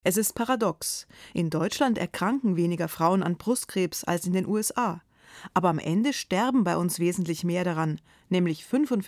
Es ist paradox. In Deutschland erkranken weniger Frauen an Brustkrebs als in den USA. Aber am Ende sterben bei uns wesentlich mehr daran, nämlich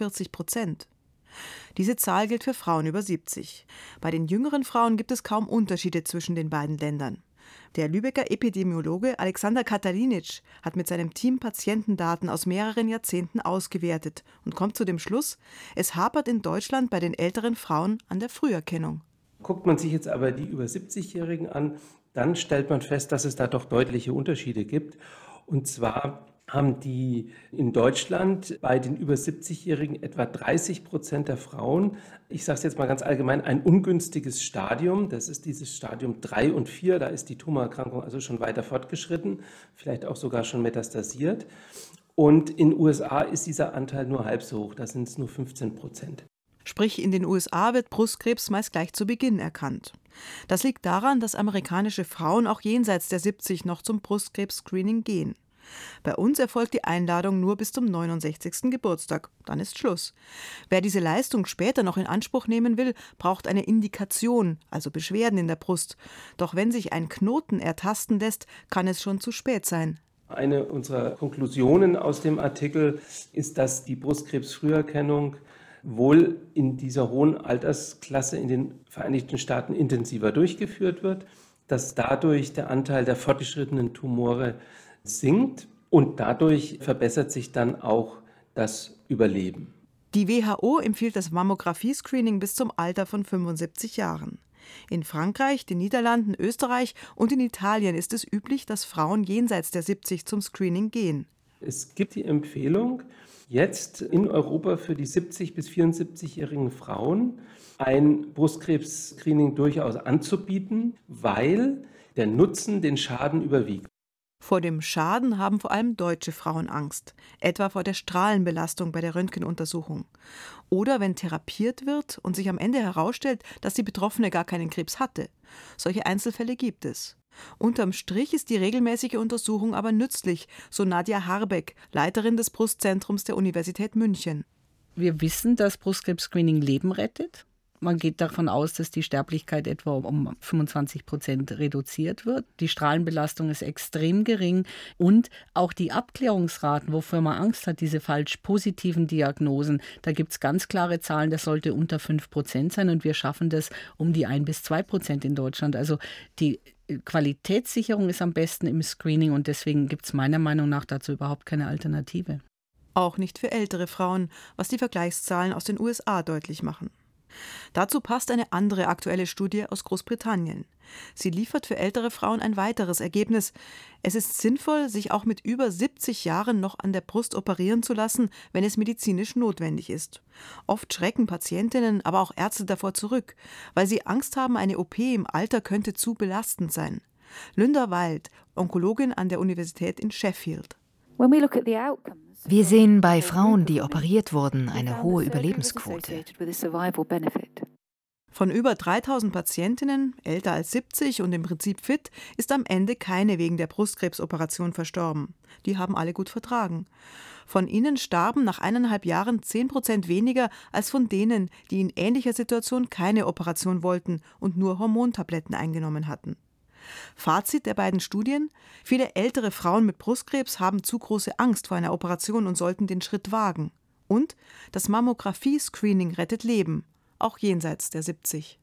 45%. Diese Zahl gilt für Frauen über 70. Bei den jüngeren Frauen gibt es kaum Unterschiede zwischen den beiden Ländern. Der Lübecker Epidemiologe Alexander Katalinic hat mit seinem Team Patientendaten aus mehreren Jahrzehnten ausgewertet und kommt zu dem Schluss, es hapert in Deutschland bei den älteren Frauen an der Früherkennung. Guckt man sich jetzt aber die über 70-Jährigen an, dann stellt man fest, dass es da doch deutliche Unterschiede gibt. Und zwar haben die in Deutschland bei den über 70-Jährigen etwa 30% der Frauen, ich sage es jetzt mal ganz allgemein, ein ungünstiges Stadium. Das ist dieses Stadium 3 und 4, da ist die Tumorerkrankung also schon weiter fortgeschritten, vielleicht auch sogar schon metastasiert. Und in den USA ist dieser Anteil nur halb so hoch, da sind es nur 15%. Sprich, in den USA wird Brustkrebs meist gleich zu Beginn erkannt. Das liegt daran, dass amerikanische Frauen auch jenseits der 70 noch zum Brustkrebs-Screening gehen. Bei uns erfolgt die Einladung nur bis zum 69. Geburtstag. Dann ist Schluss. Wer diese Leistung später noch in Anspruch nehmen will, braucht eine Indikation, also Beschwerden in der Brust. Doch wenn sich ein Knoten ertasten lässt, kann es schon zu spät sein. Eine unserer Konklusionen aus dem Artikel ist, dass die Brustkrebsfrüherkennung wohl in dieser hohen Altersklasse in den Vereinigten Staaten intensiver durchgeführt wird, dass dadurch der Anteil der fortgeschrittenen Tumore sinkt und dadurch verbessert sich dann auch das Überleben. Die WHO empfiehlt das Mammographie-Screening bis zum Alter von 75 Jahren. In Frankreich, den Niederlanden, Österreich und in Italien ist es üblich, dass Frauen jenseits der 70 zum Screening gehen. Es gibt die Empfehlung, jetzt in Europa für die 70- bis 74-jährigen Frauen ein Brustkrebs-Screening durchaus anzubieten, weil der Nutzen den Schaden überwiegt. Vor dem Schaden haben vor allem deutsche Frauen Angst, etwa vor der Strahlenbelastung bei der Röntgenuntersuchung. Oder wenn therapiert wird und sich am Ende herausstellt, dass die Betroffene gar keinen Krebs hatte. Solche Einzelfälle gibt es. Unterm Strich ist die regelmäßige Untersuchung aber nützlich, so Nadja Harbeck, Leiterin des Brustzentrums der Universität München. Wir wissen, dass Brustkrebs-Screening Leben rettet. Man geht davon aus, dass die Sterblichkeit etwa um 25% reduziert wird. Die Strahlenbelastung ist extrem gering und auch die Abklärungsraten, wofür man Angst hat, diese falsch positiven Diagnosen, da gibt es ganz klare Zahlen, das sollte unter 5% sein und wir schaffen das um die 1 bis 2% in Deutschland. Also die Qualitätssicherung ist am besten im Screening und deswegen gibt es meiner Meinung nach dazu überhaupt keine Alternative. Auch nicht für ältere Frauen, was die Vergleichszahlen aus den USA deutlich machen. Dazu passt eine andere aktuelle Studie aus Großbritannien. Sie liefert für ältere Frauen ein weiteres Ergebnis. Es ist sinnvoll, sich auch mit über 70 Jahren noch an der Brust operieren zu lassen, wenn es medizinisch notwendig ist. Oft schrecken Patientinnen, aber auch Ärzte davor zurück, weil sie Angst haben, eine OP im Alter könnte zu belastend sein. Lynda Wild, Onkologin an der Universität in Sheffield. Wir sehen bei Frauen, die operiert wurden, eine hohe Überlebensquote. Von über 3000 Patientinnen, älter als 70 und im Prinzip fit, ist am Ende keine wegen der Brustkrebsoperation verstorben. Die haben alle gut vertragen. Von ihnen starben nach 1,5 Jahren 10% weniger als von denen, die in ähnlicher Situation keine Operation wollten und nur Hormontabletten eingenommen hatten. Fazit der beiden Studien: Viele ältere Frauen mit Brustkrebs haben zu große Angst vor einer Operation und sollten den Schritt wagen. Und das Mammographie-Screening rettet Leben, auch jenseits der 70.